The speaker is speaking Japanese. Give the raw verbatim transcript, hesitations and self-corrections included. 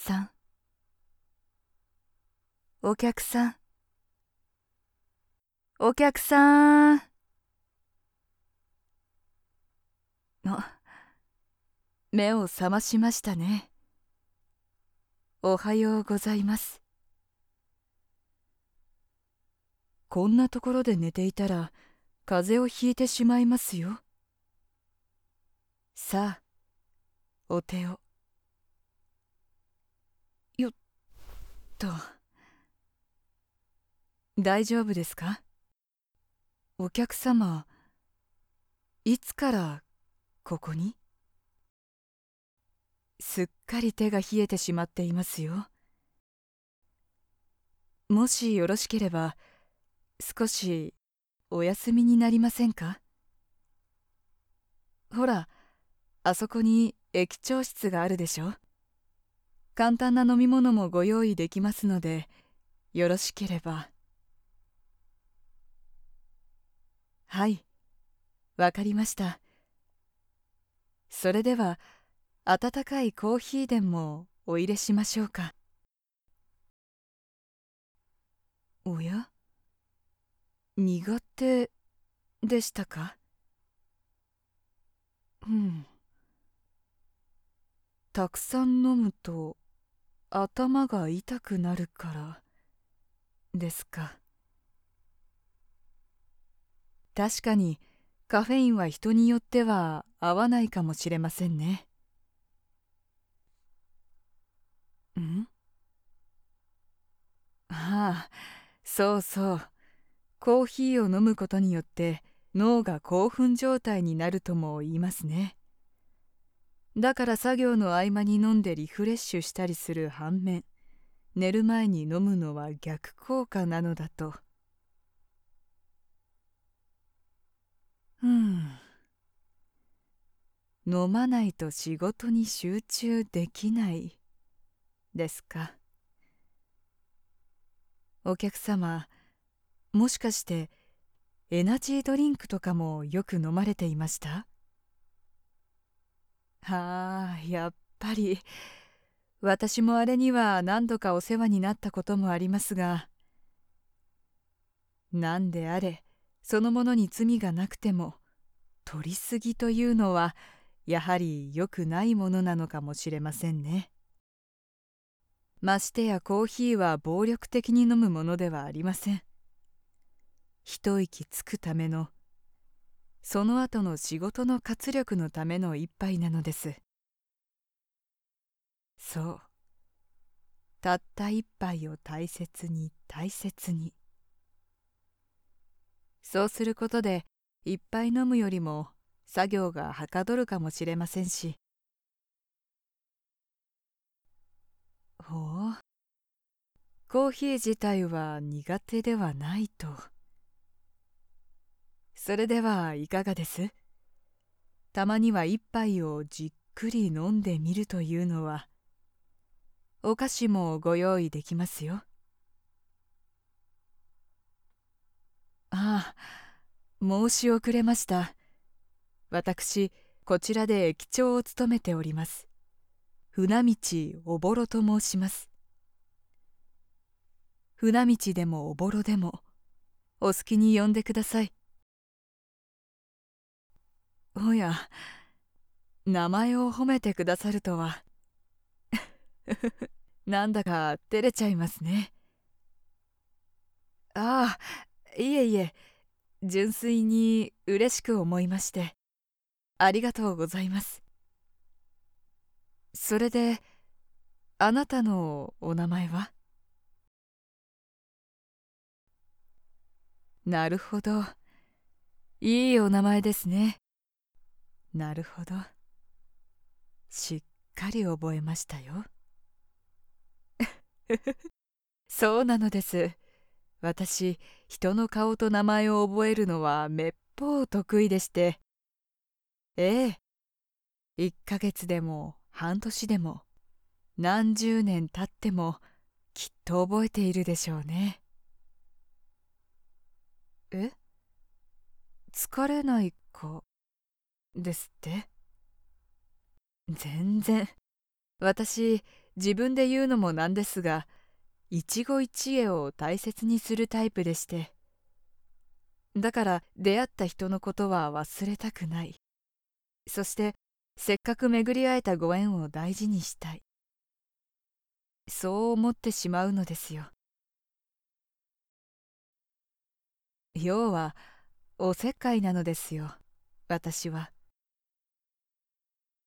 さん、お客さん、お客さん。あ、目を覚ましましたね。おはようございます。こんなところで寝ていたら風邪をひいてしまいますよ。さあ、お手を。よっと。大丈夫ですか？お客様、いつからここに？すっかり手が冷えてしまっていますよ。もしよろしければ少しお休みになりませんか？ほら、あそこに駅長室があるでしょ。簡単な飲み物もご用意できますので、よろしければ。はい、わかりました。それでは温かいコーヒーでもお入れしましょうか。おや、苦手でしたか？うん。たくさん飲むと頭が痛くなるからですか。確かにカフェインは人によっては合わないかもしれませんね。んああ、そうそう。コーヒーを飲むことによって脳が興奮状態になるとも言いますね。だから作業の合間に飲んでリフレッシュしたりする反面、寝る前に飲むのは逆効果なのだと。うん。飲まないと仕事に集中できないですか。お客様、もしかしてエナジードリンクとかもよく飲まれていました？ああ、やっぱり。私もあれには何度かお世話になったこともありますが、なんであれ、そのものに罪がなくても、取りすぎというのはやはり良くないものなのかもしれませんね。ましてやコーヒーは暴力的に飲むものではありません。一息つくための、その後の仕事の活力のための一杯なのです。そう。たった一杯を大切に大切に。そうすることで、いっぱい飲むよりも作業がはかどるかもしれませんし。ほう。コーヒー自体は苦手ではないと。それではいかがです？たまには一杯をじっくり飲んでみるというのは。お菓子もご用意できますよ。ああ、申し遅れました。私、こちらで駅長を務めております。船道おぼろと申します。船道でもおぼろでも、お好きに呼んでください。おや、名前を褒めてくださるとは。なんだか照れちゃいますね。ああ、いえいえ、純粋に嬉しく思いまして、ありがとうございます。それで、あなたのお名前は？なるほど。いいお名前ですね。なるほど。しっかり覚えましたよ。そうなのです。私、人の顔と名前を覚えるのはめっぽう得意でして。ええ、いっかげつでも半年でも何十年経ってもきっと覚えているでしょうね。え、疲れないかですって？全然。私、 自分で言うのもなんですが、一期一会を大切にするタイプでして、だから出会った人のことは忘れたくない。そしてせっかく巡り会えたご縁を大事にしたい。そう思ってしまうのですよ。要はおせっかいなのですよ、私は。